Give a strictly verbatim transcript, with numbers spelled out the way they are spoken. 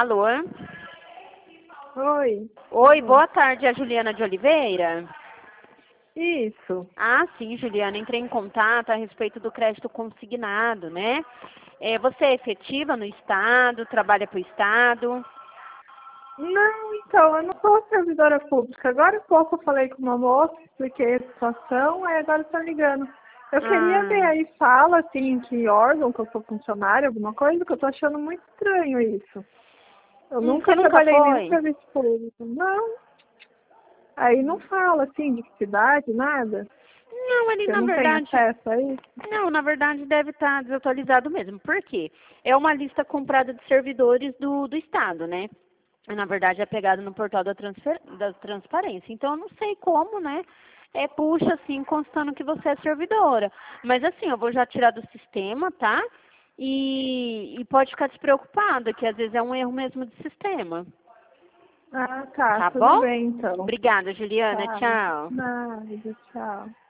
Alô? Oi. Oi, boa tarde, é a Juliana de Oliveira? Isso. Ah, sim, Juliana, entrei em contato a respeito do crédito consignado, né? É, você é efetiva no Estado, trabalha para o Estado? Não, então, eu não sou servidora pública. Agora há pouco eu falei com uma moça, expliquei a situação, aí agora está ligando. Eu queria ver Ah, aí, fala assim, em que órgão que eu sou funcionária, alguma coisa, que eu tô achando muito estranho isso. Eu hum, nunca você nunca trabalhei nem no foi? serviço público. Não. Aí não fala assim de que cidade, nada. Não, ele Você na não tem verdade, acesso a isso. não, na verdade deve estar desatualizado mesmo. Por quê? É uma lista comprada de servidores do, do Estado, né? Na verdade é pegado no portal da, transfer, da transparência. Então eu não sei como, né? É, puxa assim, constando que você é servidora. Mas assim, eu vou já tirar do sistema, tá? E, e pode ficar despreocupada, que às vezes é um erro mesmo de sistema. Ah, tá, Tá tudo bom? bem então. Obrigada, Juliana. Tá. Tchau. Nada, tchau.